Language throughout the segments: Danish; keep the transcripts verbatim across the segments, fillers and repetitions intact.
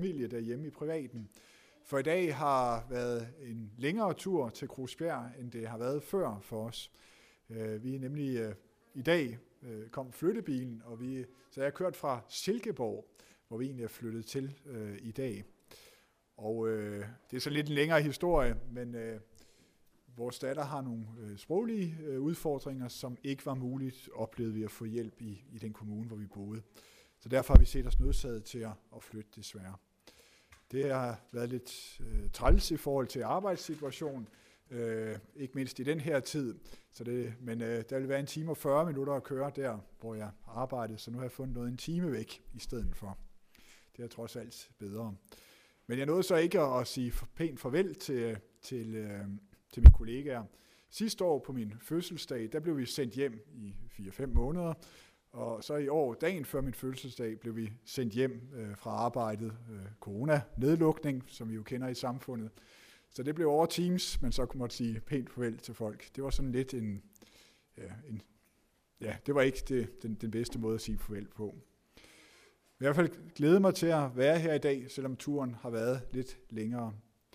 familie derhjemme i privaten. For i dag har været en længere tur til Krusbjerg, end det har været før for os. Vi er nemlig i dag kom flyttebilen, og vi, så jeg er kørt fra Silkeborg, hvor vi egentlig er flyttet til øh, i dag. Og øh, det er så lidt en længere historie, men øh, vores datter har nogle øh, sproglige øh, udfordringer, som ikke var muligt, oplevede vi at få hjælp i, i den kommune, hvor vi boede. Så derfor har vi set os nødsaget til at, at flytte, desværre. Det har været lidt øh, træls i forhold til arbejdssituationen, øh, ikke mindst i den her tid. Så det, men øh, der vil være en time og fyrre minutter at køre der, hvor jeg arbejdede, så nu har jeg fundet noget en time væk i stedet for. Det er trods alt bedre. Men jeg nåede så ikke at sige pænt farvel til, til, øh, til mine kollegaer. Sidste år på min fødselsdag, der blev vi sendt hjem i fire fem måneder, og så i år, dagen før min fødselsdag, blev vi sendt hjem øh, fra arbejdet. Øh, corona-nedlukning, som vi jo kender i samfundet. Så det blev over Teams, men så kunne man sige pænt farvel til folk. Det var sådan lidt en, ja, en, ja det var ikke det, den, den bedste måde at sige farvel på. I hvert fald glæder mig til at være her i dag, selvom turen har været lidt længere.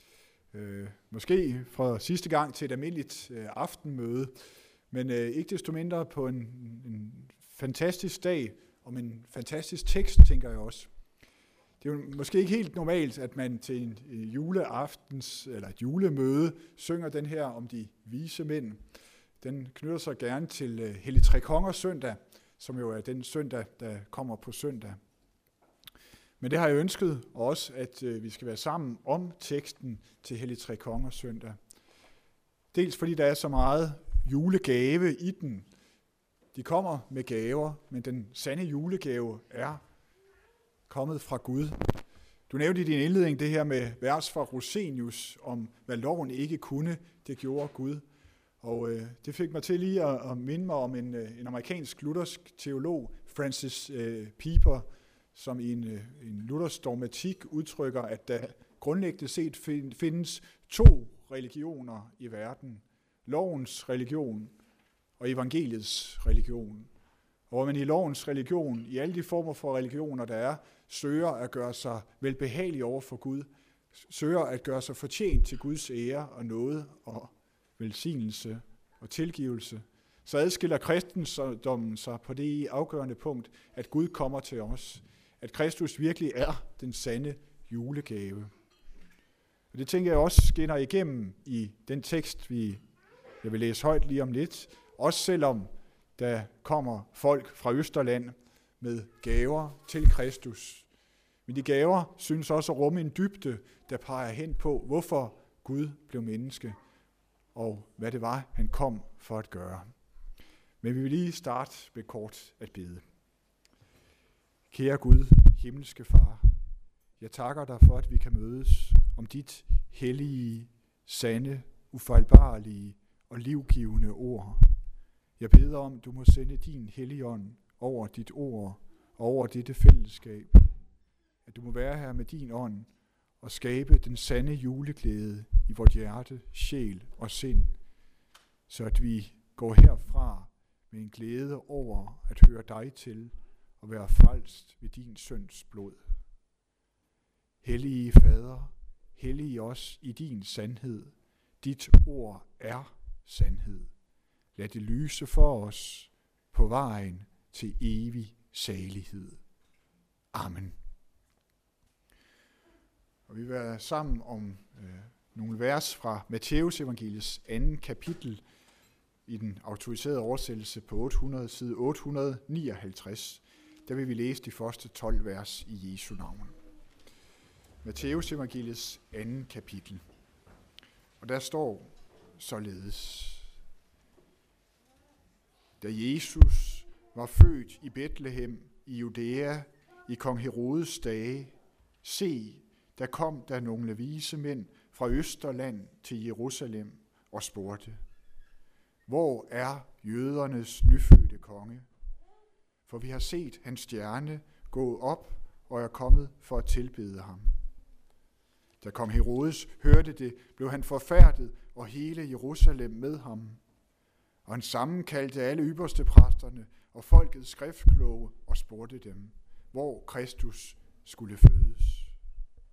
Øh, måske fra sidste gang til et almindeligt øh, aftenmøde, men øh, ikke desto mindre på en, en fantastisk dag, om en fantastisk tekst, tænker jeg også. Det er jo måske ikke helt normalt, at man til en juleaftens eller et julemøde synger den her om de vise mænd. Den knytter sig gerne til uh, Helligtrekongers søndag, som jo er den søndag, der kommer på søndag. Men det har jeg ønsket også, at uh, vi skal være sammen om teksten til Helligtrekongers søndag. Dels fordi der er så meget julegave i den. De kommer med gaver, men den sande julegave er kommet fra Gud. Du nævnte i din indledning det her med vers fra Rosenius om, hvad loven ikke kunne, det gjorde Gud. Og øh, det fik mig til lige at, at minde mig om en, en amerikansk luthersk teolog, Francis øh, Pieper, som i en, en luthersk dogmatik udtrykker, at der grundlæggende set findes to religioner i verden. Lovens religion og evangeliets religion. Og hvor man i lovens religion, i alle de former for religioner, der er, søger at gøre sig velbehagelig over for Gud, søger at gøre sig fortjent til Guds ære og nåde og velsignelse og tilgivelse, så adskiller kristendommen sig på det afgørende punkt, at Gud kommer til os, at Kristus virkelig er den sande julegave. Og det tænker jeg også skinner igennem i den tekst, vi, jeg vil læse højt lige om lidt, også selvom der kommer folk fra Østerland med gaver til Kristus. Men de gaver synes også at rumme en dybde, der peger hen på, hvorfor Gud blev menneske, og hvad det var, han kom for at gøre. Men vi vil lige starte med kort at bede. Kære Gud, himmelske Far, jeg takker dig for, at vi kan mødes om dit hellige, sande, ufejlbarlige og livgivende ord. Jeg beder om, du må sende din Helligånd over dit ord og over dette fællesskab. At du må være her med din ånd og skabe den sande juleglæde i vort hjerte, sjæl og sind, så at vi går herfra med en glæde over at høre dig til og være frelst ved din søns blod. Hellige Fader, hellige os i din sandhed. Dit ord er sandhed. Lad det lyse for os på vejen til evig salighed. Amen. Og vi vil være sammen om øh, nogle vers fra Matthæus evangeliets anden kapitel i den autoriserede oversættelse på otte hundrede, side otte hundrede nioghalvtreds. Der vil vi læse de første tolv vers i Jesu navn. Matthæus evangeliets anden kapitel. Og der står således: Da Jesus var født i Betlehem i Judæa i kong Herodes dage, se, der kom der nogle vise mænd fra Østerland til Jerusalem og spurgte: Hvor er jødernes nyfødte konge? For vi har set hans stjerne gå op og er kommet for at tilbede ham. Da kong Herodes hørte det, blev han forfærdet, og hele Jerusalem med ham. Og han sammenkaldte alle ypperste præsterne og folkets skriftkloge og spurgte dem, hvor Kristus skulle fødes.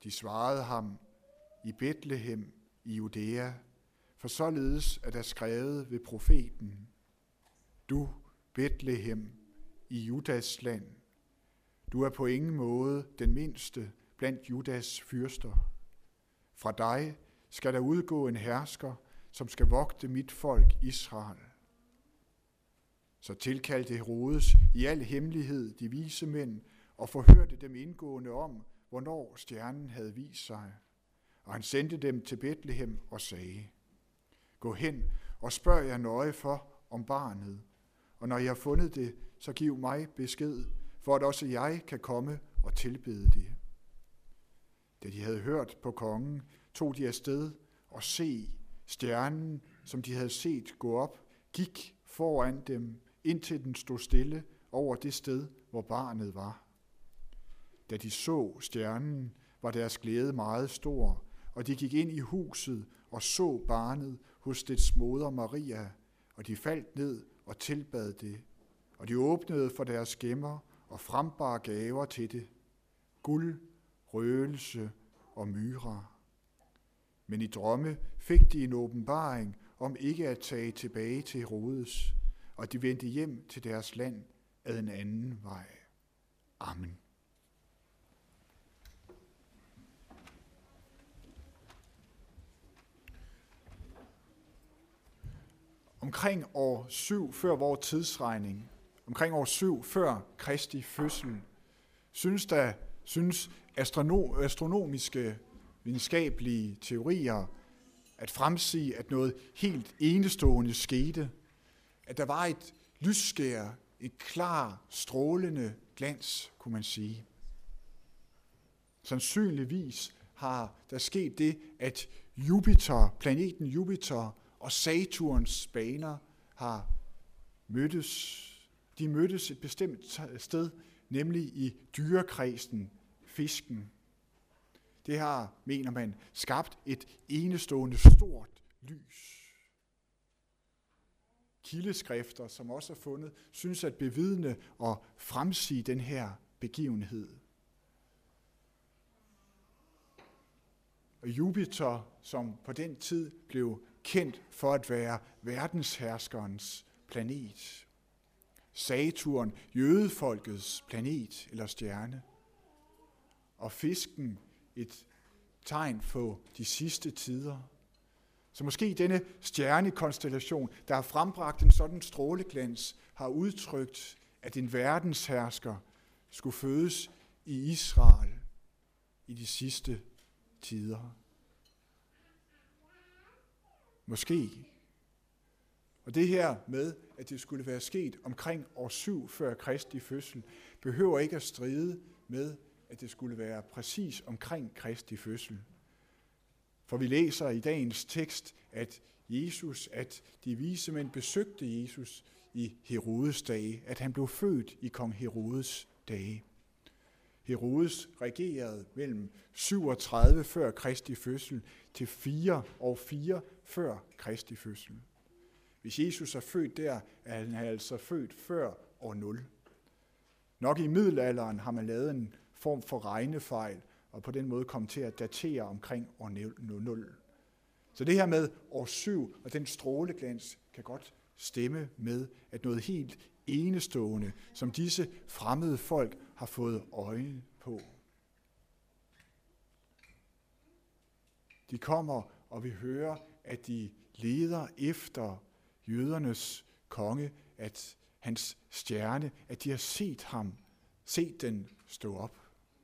De svarede ham, i Betlehem i Judæa, for således er der skrevet ved profeten, du, Betlehem, i Judas land, du er på ingen måde den mindste blandt Judas fyrster. Fra dig skal der udgå en hersker, som skal vogte mit folk Israel. Så tilkaldte Herodes i al hemmelighed de vise mænd og forhørte dem indgående om, hvornår stjernen havde vist sig. Og han sendte dem til Betlehem og sagde, gå hen og spørg jer nøje for om barnet, og når I har fundet det, så giv mig besked, for at også jeg kan komme og tilbede det. Da de havde hørt på kongen, tog de afsted og se stjernen, som de havde set gå op, gik foran dem, indtil den stod stille over det sted, hvor barnet var. Da de så stjernen, var deres glæde meget stor, og de gik ind i huset og så barnet hos dets moder Maria, og de faldt ned og tilbad det, og de åbnede for deres gemmer og frembar gaver til det, guld, røgelse og myra. Men i drømme fik de en åbenbaring om ikke at tage tilbage til Herodes, og de vendte hjem til deres land ad en anden vej. Amen. Omkring år syv før vores tidsregning, omkring år syv før Kristi fødsel, synes der synes astrono, astronomiske videnskabelige teorier at fremsige, at noget helt enestående skete, at der var et lysskær, et klar, strålende glans, kunne man sige. Sandsynligvis har der sket det, at Jupiter, planeten Jupiter og Saturns baner har mødtes. De mødtes et bestemt sted, nemlig i dyrekredsen, fisken. Det har, mener man, skabt et enestående stort lys. Kildeskrifter, som også er fundet, synes at bevidne og fremsige den her begivenhed. Og Jupiter, som på den tid blev kendt for at være verdensherskerens planet. Saturn, jødefolkets planet eller stjerne. Og fisken, et tegn på de sidste tider. Så måske denne stjernekonstellation, der har frembragt en sådan stråleglans, har udtrykt, at en verdenshersker skulle fødes i Israel i de sidste tider. Måske. Og det her med, at det skulle være sket omkring år syv før Kristi fødsel, behøver ikke at stride med, at det skulle være præcis omkring Kristi fødsel. For vi læser i dagens tekst, at Jesus, at de vise mænd besøgte Jesus i Herodes dage, at han blev født i kong Herodes dage. Herodes regerede mellem syvogtredive før Kristi fødsel til fire og fire før Kristi fødsel. Hvis Jesus er født der, er han altså født før år nul. Nok i middelalderen har man lavet en form for regnefejl, og på den måde kom til at datere omkring år nul. Så det her med år syv og den stråleglans kan godt stemme med, at noget helt enestående, som disse fremmede folk har fået øje på. De kommer, og vi hører, at de leder efter jødernes konge, at hans stjerne, at de har set ham, set den stå op.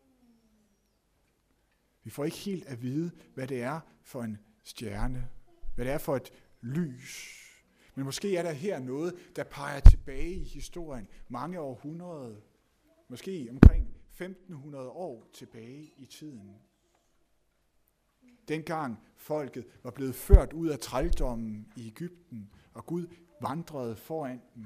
Vi får ikke helt at vide, hvad det er for en stjerne, hvad det er for et lys. Men måske er der her noget, der peger tilbage i historien, mange århundreder, måske omkring femten hundrede år tilbage i tiden. Dengang folket var blevet ført ud af trældommen i Egypten, og Gud vandrede foran dem.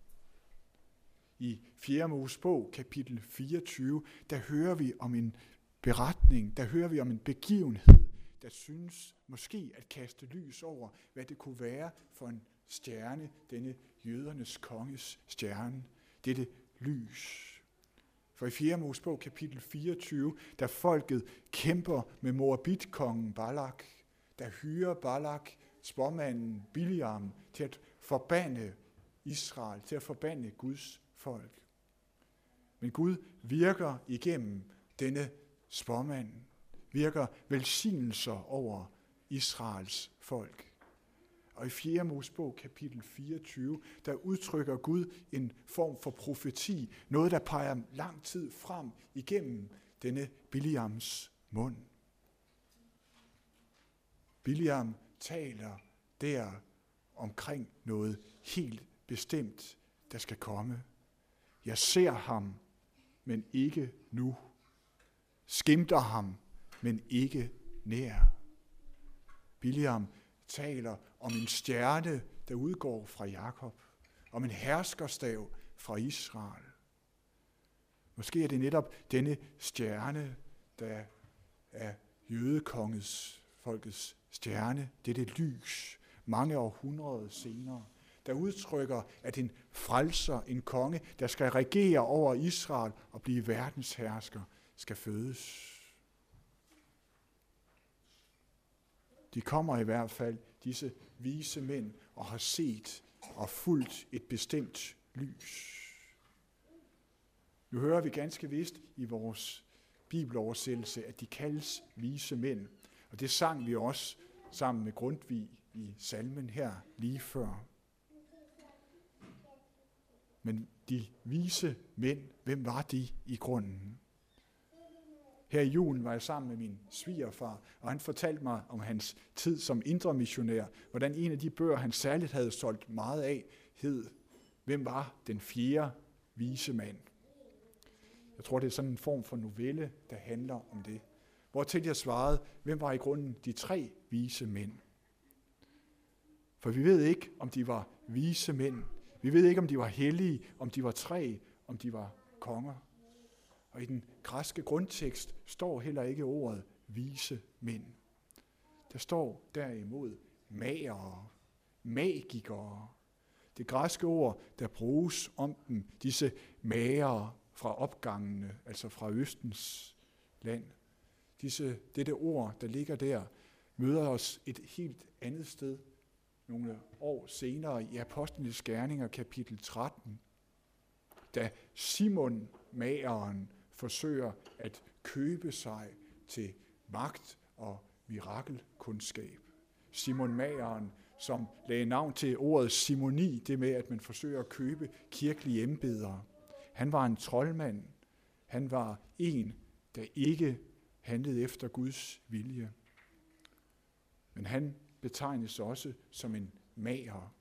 I fjerde Mosebog, kapitel fireogtyve, der hører vi om en beretning, der hører vi om en begivenhed, der synes måske at kaste lys over, hvad det kunne være for en stjerne, denne jødernes konges stjerne, dette lys. For i fjerde Mosebog kapitel fireogtyve, da folket kæmper med Moabitkongen Balak, der hyrer Balak, spåmanden Biliam, til at forbande Israel, til at forbande Guds folk. Men Gud virker igennem denne spåmand, virker velsignelser over Israels folk. Og i fjerde Mosebog kapitel fireogtyve, der udtrykker Gud en form for profeti, noget der peger lang tid frem igennem denne Biliams mund. Biliam taler der omkring noget helt bestemt, der skal komme. Jeg ser ham, men ikke nu. Skimter ham, men ikke nær. Biliam taler om en stjerne, der udgår fra Jakob, om en herskerstav fra Israel. Måske er det netop denne stjerne, der er jødekongens folkets stjerne, dette lys, mange århundreder senere, der udtrykker, at en frelser, en konge, der skal regere over Israel og blive verdenshersker, skal fødes. De kommer i hvert fald, disse vise mænd, og har set og fulgt et bestemt lys. Nu hører vi ganske vist i vores bibeloversættelse, at de kaldes vise mænd. Og det sang vi også sammen med Grundtvig i salmen her lige før. Men de vise mænd, hvem var de i grunden? Her i julen var jeg sammen med min svigerfar, og han fortalte mig om hans tid som indre missionær, hvordan en af de bøger, han særligt havde solgt meget af, hed Hvem var den fjerde vise mand? Jeg tror, det er sådan en form for novelle, der handler om det. Hvortil jeg svarede, hvem var i grunden de tre vise mænd? For vi ved ikke, om de var vise mænd. Vi ved ikke, om de var hellige, om de var tre, om de var konger. Og i den græske grundtekst står heller ikke ordet vise mænd. Der står derimod magere, magikere. Det græske ord, der bruges om dem, disse magere fra opgangene, altså fra Østens land. Disse, dette ord, der ligger der, møder os et helt andet sted. Nogle år senere i Apostlenes Gerninger, kapitel tretten, da Simon mageren forsøger at købe sig til magt og mirakelkundskab. Simon mageren, som lagde navn til ordet simoni, det med, at man forsøger at købe kirkelige embeder. Han var en troldmand. Han var en, der ikke handlede efter Guds vilje. Men han betegnes også som en mager.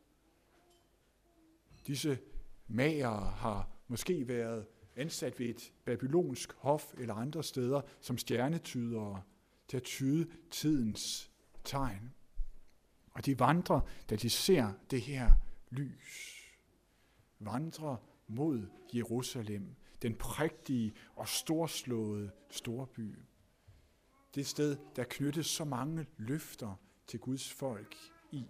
Disse magere har måske været ansat ved et babylonsk hof eller andre steder som stjernetydere til at tyde tidens tegn. Og de vandrer, da de ser det her lys, vandrer mod Jerusalem, den prægtige og storslåede storby. Det sted, der knyttes så mange løfter til Guds folk i.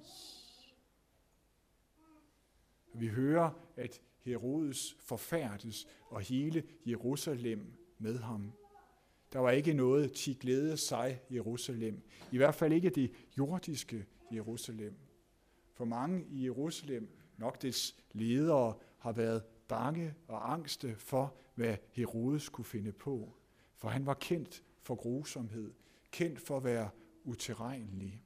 Vi hører, at Herodes forfærdes, og hele Jerusalem med ham. Der var ikke noget til glæde sig Jerusalem. I hvert fald ikke det jordiske Jerusalem. For mange i Jerusalem, nok dets ledere, har været bange og angste for, hvad Herodes kunne finde på. For han var kendt for grusomhed, kendt for at være utilregnelig.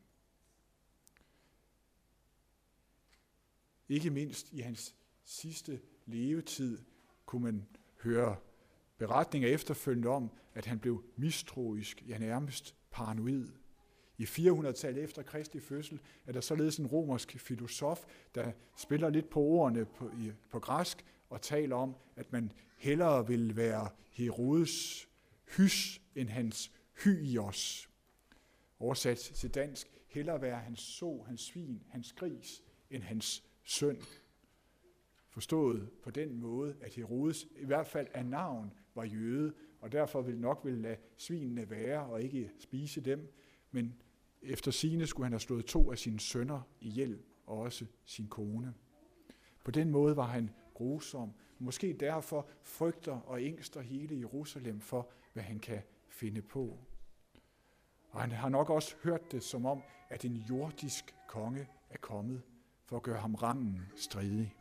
Ikke mindst i hans sidste levetid kunne man høre beretninger efterfølgende om, at han blev mistroisk, ja nærmest paranoid. I fire hundrede-tallet efter Kristi fødsel er der således en romersk filosof, der spiller lidt på ordene på, i, på græsk og taler om, at man hellere vil være Herodes hys end hans hyos. Oversat til dansk, hellere være hans så, hans svin, hans gris end hans søn. Forstået på den måde, at Herodes i hvert fald af navn var jøde, og derfor ville nok ville lade svinene være og ikke spise dem, men efter sigende skulle han have slået to af sine sønner ihjel, og også sin kone. På den måde var han grusom, Måske derfor frygter og ængster hele Jerusalem for, hvad han kan finde på. Og han har nok også hørt det som om, at en jordisk konge er kommet for at gøre ham rangen stridig.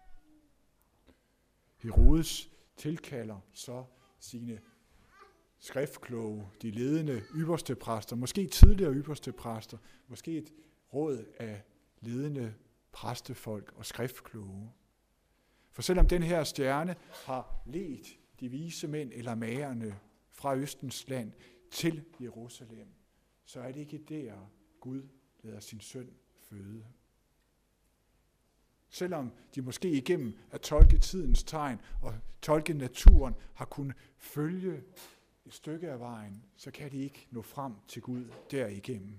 Herodes tilkalder så sine skriftkloge, de ledende ypperste præster, måske tidligere ypperste præster, måske et råd af ledende præstefolk og skriftkloge. For selvom den her stjerne har ledt de vise mænd eller magerne fra Østens land til Jerusalem, så er det ikke der, Gud lader sin søn føde. Selvom de måske igennem at tolke tidens tegn og tolke naturen har kunnet følge et stykke af vejen, så kan de ikke nå frem til Gud derigennem.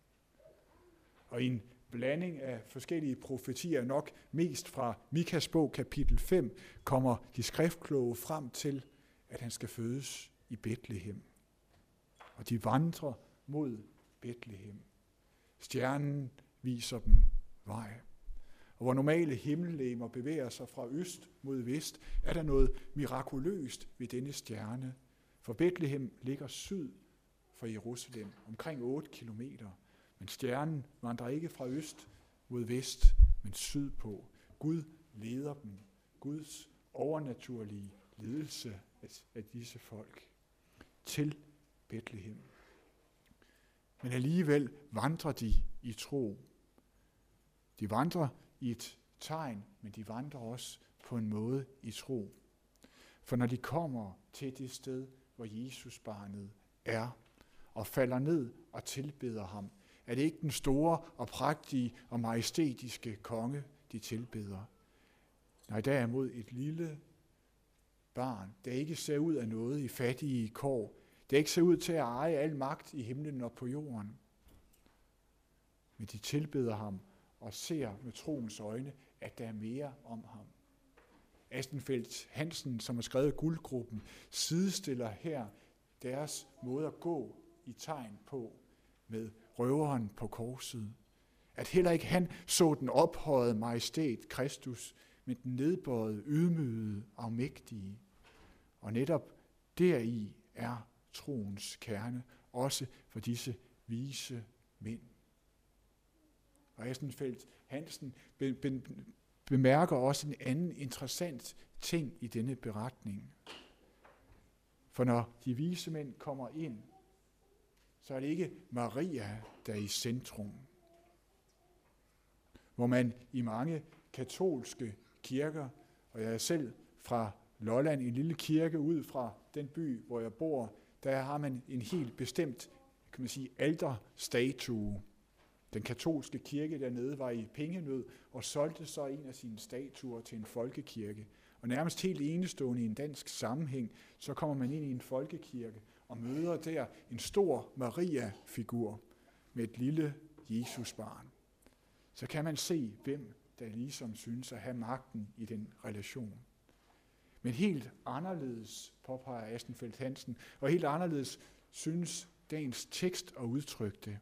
Og i en blanding af forskellige profetier, nok mest fra Mikas bog kapitel fem, kommer de skriftkloge frem til, at han skal fødes i Betlehem. Og de vandrer mod Betlehem. Stjernen viser dem vej. Og hvor normale himmellegemer bevæger sig fra øst mod vest, er der noget mirakuløst ved denne stjerne. For Betlehem ligger syd for Jerusalem, omkring otte kilometer. Men stjernen vandrer ikke fra øst mod vest, men sydpå. Gud leder dem. Guds overnaturlige ledelse af disse folk til Betlehem. Men alligevel vandrer de i tro. De vandrer i et tegn, men de vandrer også på en måde i tro. For når de kommer til det sted, hvor Jesusbarnet er, og falder ned og tilbeder ham, er det ikke den store og prægtige og majestætiske konge, de tilbeder. Nej, derimod et lille barn, der ikke ser ud af noget i fattige kår, der ikke ser ud til at eje al magt i himlen og på jorden. Men de tilbeder ham og ser med troens øjne, at der er mere om ham. Astenfeldt Hansen, som har skrevet Guldgruppen, sidestiller her deres måde at gå i tegn på med røveren på korset. At heller ikke han så den ophøjede majestæt Kristus, men den nedbøjede, ydmygede, afmægtige. Og netop deri er troens kerne, også for disse vise mænd. Og Astenfeldt Hansen be- be- bemærker også en anden interessant ting i denne beretning. For når de vise mænd kommer ind, så er det ikke Maria, der er i centrum. Hvor man i mange katolske kirker, og jeg er selv fra Lolland, en lille kirke ud fra den by, hvor jeg bor, der har man en helt bestemt, kan man sige, alterstatue. Den katolske kirke dernede var i pengenød og solgte så en af sine statuer til en folkekirke. Og nærmest helt enestående i en dansk sammenhæng, så kommer man ind i en folkekirke og møder der en stor Maria-figur med et lille Jesusbarn. Så kan man se, hvem der ligesom synes at have magten i den relation. Men helt anderledes, påpeger Astenfeldt Hansen, og helt anderledes synes dagens tekst at udtrykke det.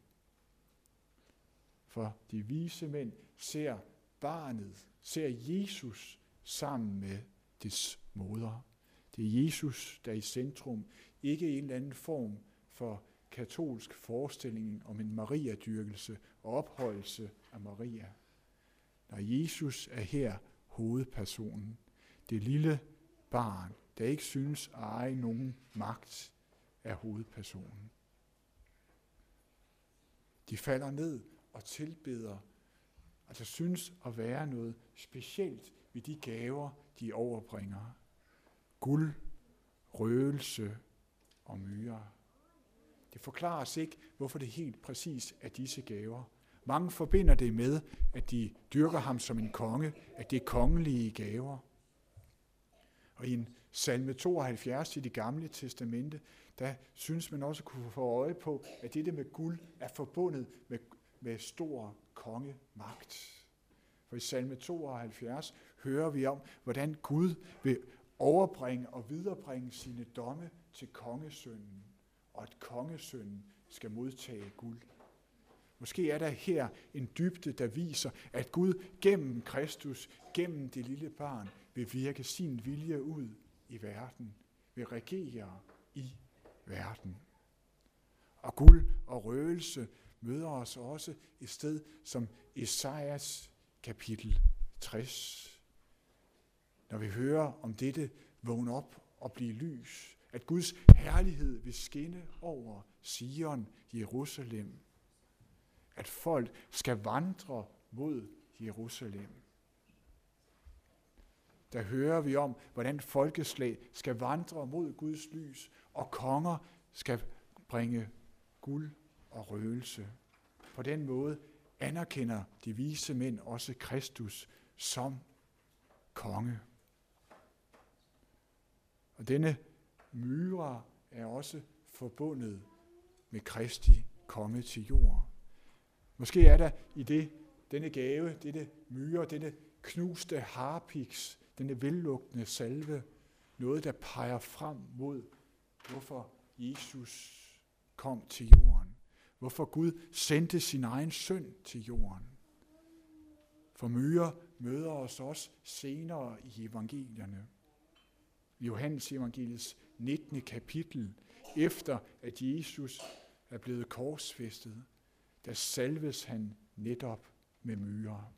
For de vise mænd ser barnet, ser Jesus sammen med dets moder. Det er Jesus, der er i centrum, ikke en eller anden form for katolsk forestilling om en Maria-dyrkelse og ophøjelse af Maria. Når Jesus er her hovedpersonen, det lille barn, der ikke synes at eje nogen magt, er hovedpersonen. De falder ned og tilbeder, og der synes at være noget specielt ved de gaver, de overbringer. Guld, røgelse og myrer. Det forklares ikke, hvorfor det helt præcis er disse gaver. Mange forbinder det med, at de dyrker ham som en konge, at det er kongelige gaver. Og i en salme tooghalvfjerds i Det Gamle Testamente, der synes man også kunne få øje på, at dette med guld er forbundet med, med stor kongemagt. For i salme tooghalvfjerds hører vi om, hvordan Gud vil overbringe og viderebringe sine domme til kongesønnen, og at kongesønnen skal modtage guld. Måske er der her en dybde, der viser, at Gud gennem Kristus, gennem det lille barn, vil virke sin vilje ud i verden, vil regere i verden. Og guld og røgelse møder os også et sted som Esajas kapitel tres. Når vi hører om dette, vågne op og blive lys, at Guds herlighed vil skinne over Sion, Jerusalem, at folk skal vandre mod Jerusalem. Der hører vi om, hvordan folkeslag skal vandre mod Guds lys, og konger skal bringe guld og røgelse. På den måde anerkender de vise mænd også Kristus som konge. Og denne myre er også forbundet med Kristi komme til jord. Måske er der i det, denne gave, denne myre, denne knuste harpiks, denne vellugtende salve, noget, der peger frem mod, hvorfor Jesus kom til jorden. Hvorfor Gud sendte sin egen søn til jorden. For myre møder os også senere i evangelierne. I Johannes evangeliets nittende kapitel, efter at Jesus er blevet korsfæstet, der salves han netop med myre.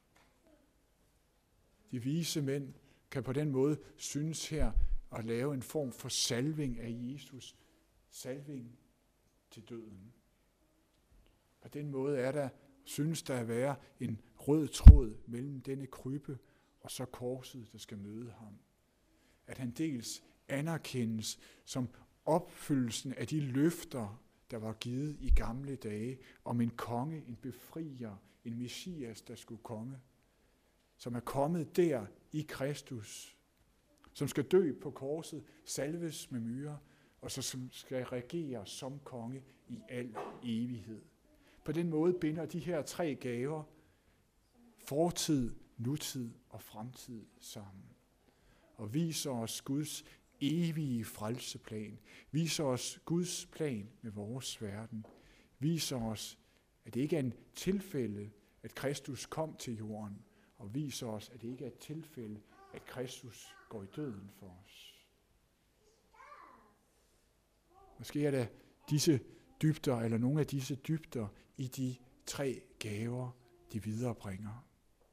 De vise mænd kan på den måde synes her at lave en form for salving af Jesus. Salving til døden. På den måde er der, synes der at være en rød tråd mellem denne krybbe og så korset, der skal møde ham. At han dels anerkendes som opfyldelsen af de løfter, der var givet i gamle dage, om en konge, en befrier, en messias, der skulle komme, som er kommet der i Kristus, som skal dø på korset, salves med myre, og så som skal regere som konge i al evighed. På den måde binder de her tre gaver, fortid, nutid og fremtid, sammen. Og viser os Guds evige frelseplan. Viser os Guds plan med vores verden. Viser os, at det ikke er en tilfælde, at Kristus kom til jorden. Og viser os, at det ikke er et tilfælde, at Kristus går i døden for os. Måske er der disse dybder, eller nogle af disse dybder, i de tre gaver, de viderebringer.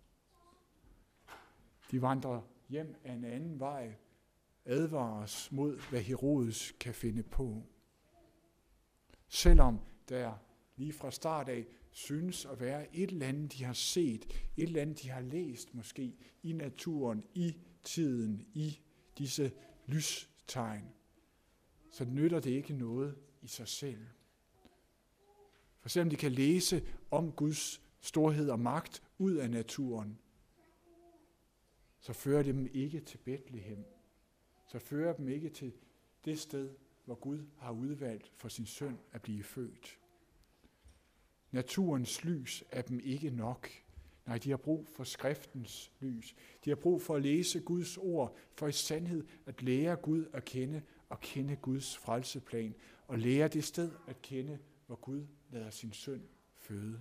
De vandrer hjem af en anden vej, advares mod, hvad Herodes kan finde på. Selvom der lige fra start af synes at være et eller andet, de har set, et eller andet, de har læst måske i naturen, i tiden, i disse lystegn, så nytter det ikke noget i sig selv. For selvom de kan læse om Guds storhed og magt ud af naturen, så fører det dem ikke til Betlehem. Så fører dem ikke til det sted, hvor Gud har udvalgt for sin søn at blive født. Naturens lys er dem ikke nok. Nej, de har brug for skriftens lys. De har brug for at læse Guds ord, for i sandhed at lære Gud at kende og kende Guds frelseplan, og lære det sted at kende, hvor Gud lader sin søn føde.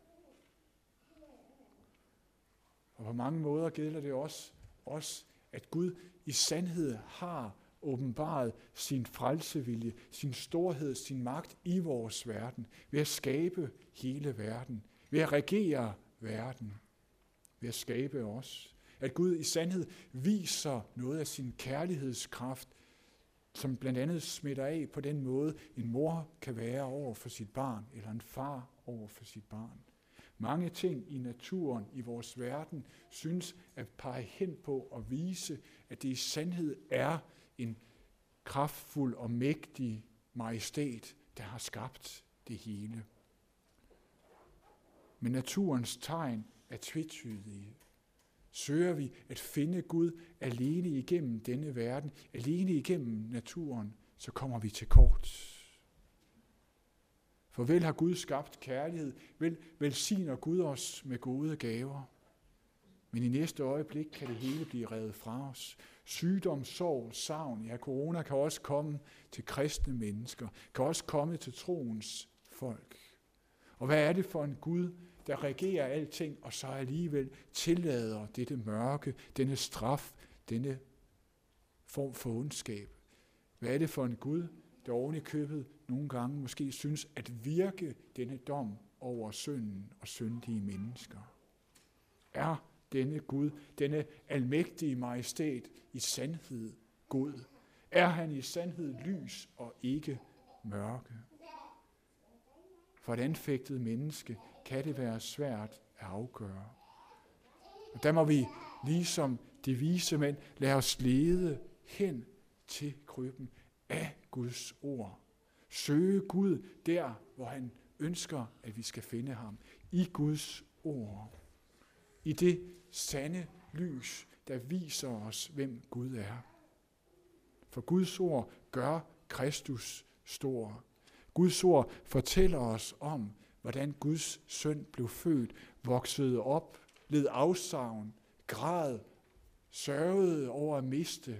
Og på mange måder gælder det også, også at Gud i sandhed har åbenbaret sin frelsevilje, sin storhed, sin magt i vores verden, ved at skabe hele verden, ved at regere verden, ved at skabe os. At Gud i sandhed viser noget af sin kærlighedskraft, som blandt andet smitter af på den måde, en mor kan være over for sit barn, eller en far over for sit barn. Mange ting i naturen, i vores verden, synes at pege hen på og vise, at det i sandhed er en kraftfuld og mægtig majestæt, der har skabt det hele. Men naturens tegn er tvetydige. Søger vi at finde Gud alene igennem denne verden, alene igennem naturen, så kommer vi til kort. For vel har Gud skabt kærlighed, vel velsigner Gud os med gode gaver. Men i næste øjeblik kan det hele blive revet fra os. Sygdom, sorg, savn, ja, corona kan også komme til kristne mennesker, kan også komme til troens folk. Og hvad er det for en Gud, der regerer alting, og så alligevel tillader dette mørke, denne straf, denne form for ondskab? Hvad er det for en Gud, der oven i købet nogle gange måske synes at virke denne dom over synden og syndige mennesker? Er denne Gud, denne almægtige majestæt i sandhed god? Er han i sandhed lys og ikke mørke? For et anfægtet menneske kan det være svært at afgøre. Og der må vi, ligesom de vise mænd, lade os lede hen til krybben af Guds ord. Søge Gud der, hvor han ønsker, at vi skal finde ham. I Guds ord. I det sande lys, der viser os, hvem Gud er. For Guds ord gør Kristus stor. Guds ord fortæller os om, hvordan Guds søn blev født, voksede op, led afsavn, græd, sørgede over at miste,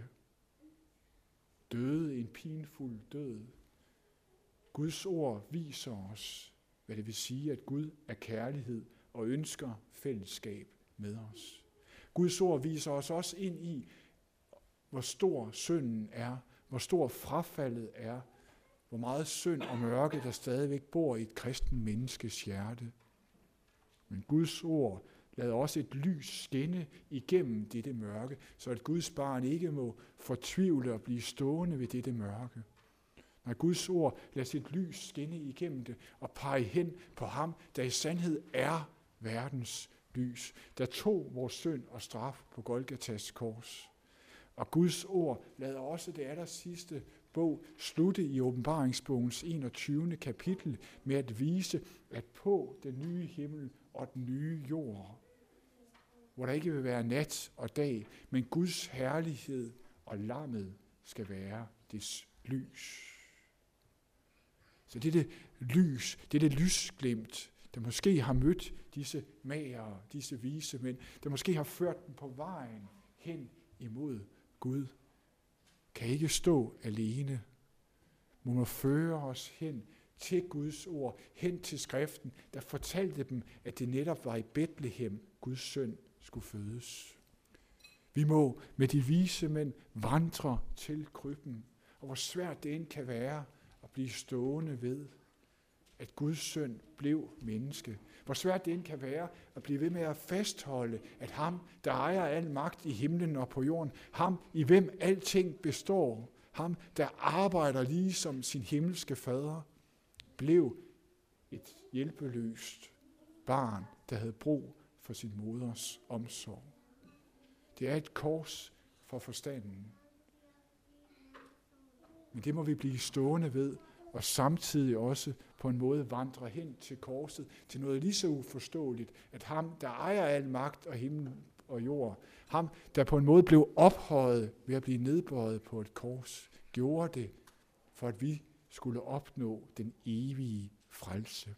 døde en pinfuld død. Guds ord viser os, hvad det vil sige, at Gud er kærlighed og ønsker fællesskab med os. Guds ord viser os også ind i, hvor stor synden er, hvor stor frafaldet er, hvor meget synd og mørke, der stadigvæk bor i et kristen menneskes hjerte. Men Guds ord lader også et lys skinne igennem dette mørke, så at Guds barn ikke må fortvivle og blive stående ved dette mørke. Når Guds ord lader sit lys skinne igennem det og pege hen på ham, der i sandhed er verdens lys, der tog vores synd og straf på Golgatas kors. Og Guds ord lader også det aller sidste bog slutte i åbenbaringsbogens enogtyvende kapitel med at vise, at på den nye himmel og den nye jord, hvor der ikke vil være nat og dag, men Guds herlighed og lammet skal være dets lys. Så det er det lys, det er det lysglimt, der måske har mødt disse magere, disse vise mænd, der måske har ført dem på vejen hen imod Gud, kan ikke stå alene. Man må føre os hen til Guds ord, hen til skriften, der fortalte dem, at det netop var i Betlehem, Guds søn skulle fødes. Vi må med de vise mænd vandre til krybben, og hvor svært det end kan være at blive stående ved, at Guds søn blev menneske. Hvor svært det end kan være at blive ved med at fastholde, at ham, der ejer al magt i himlen og på jorden, ham, i hvem alting består, ham, der arbejder ligesom sin himmelske fader, blev et hjælpeløst barn, der havde brug for sin moders omsorg. Det er et kors for forstanden. Men det må vi blive stående ved, og samtidig også på en måde vandre hen til korset, til noget lige så uforståeligt, at ham, der ejer al magt og himmel og jord, ham, der på en måde blev ophøjet ved at blive nedbøjet på et kors, gjorde det, for at vi skulle opnå den evige frelse.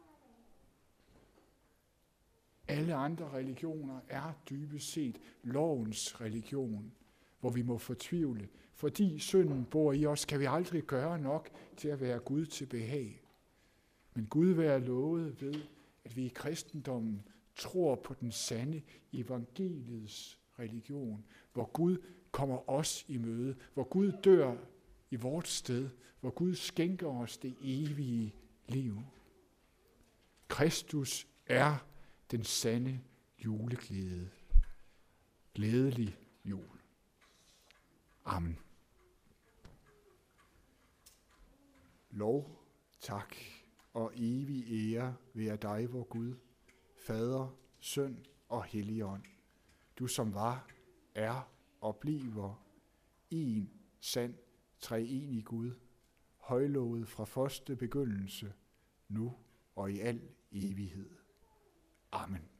Alle andre religioner er dybest set lovens religion, hvor vi må fortvivle. Fordi synden bor i os, kan vi aldrig gøre nok til at være Gud til behag. Men Gud være lovet ved, at vi i kristendommen tror på den sande evangeliets religion, hvor Gud kommer os i møde, hvor Gud dør i vort sted, hvor Gud skænker os det evige liv. Kristus er den sande juleglæde. Glædelig jul. Amen. Lov, tak og evig ære være dig, vor Gud, Fader, Søn og Helligånd. Du som var, er og bliver en sand treenig Gud, højlovet fra første begyndelse, nu og i al evighed. Amen.